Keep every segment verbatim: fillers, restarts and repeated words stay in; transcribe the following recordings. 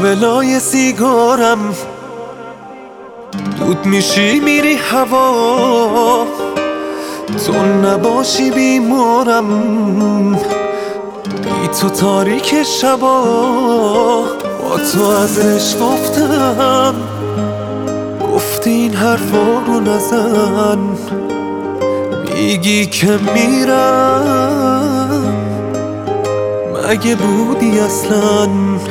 لابلای سیگارم دود میشی میری هوا، تو نباشی بیمارم، بی تو تاریک شبا. با تو از عشق گفتم، گفتی این حرفا رو نزن، میگی که میرم، مگه بودی اصلا؟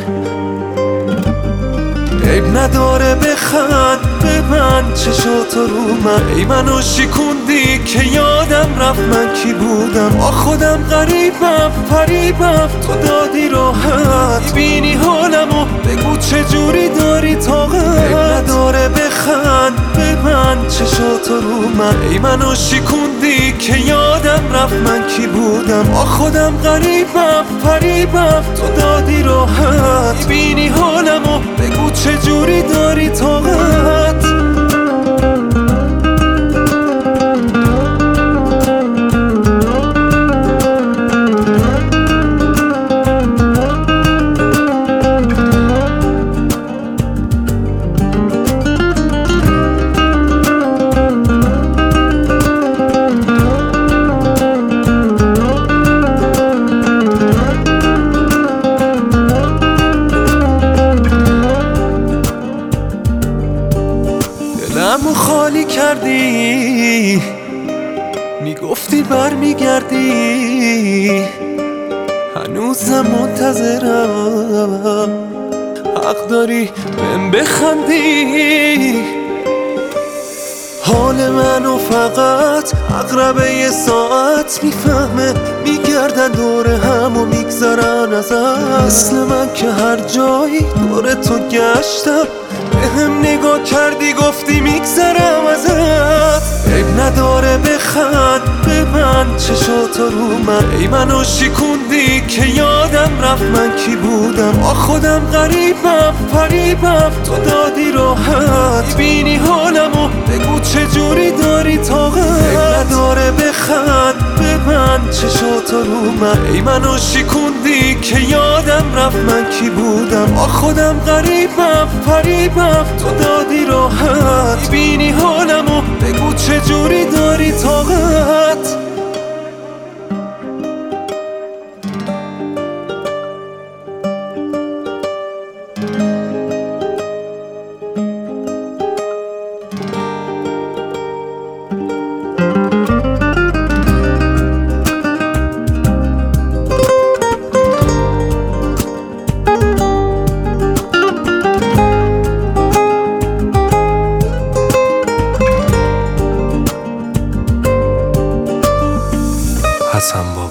عیب نداره بخند، ببند چشاتو رو من. ای منو شکوندی که یادم رفت من کی بودم. آ خودم غریبم فریبم، تو دادی راحت، میبینی حالمو، بگو چجوری داری طاقت. عیب نداره بخند، ببند چشاتو رو من. ای منو شکوندی که یادم رفت من کی بودم. آ خودم غریبم فریبم، تو دادی راحت، میبینی حالمو، بگو چجوری داری طاقت. دلمو خالی کردی، میگفتی بر میگردی، هنوزم منتظرم، حق داری بهم بخندی. حال منو فقط اقربه یه ساعت میفهمه، میگردن دور هم و میگذرن ازت. مثل من که هر جایی دور تو گشتم، بهم نگاه کردی گفتی میگذرم ازت. عیب نداره بخند، ببند چشاتو رو من. ای منو شکوندی که یادم رفت من کی بودم. آ خودم غریبم فریبم، تو دادی راحت، میبینی حالمو، بگو چجوری داری طاقت. عیب نداره بخند، ببند چشاتو رو من. ای منو شکوندی که یادم رفت من کی بودم. آ خودم غریبم فریبم، تو دادی راحت، میبینی حالمو، بگو چجوری داری طاقت. حسن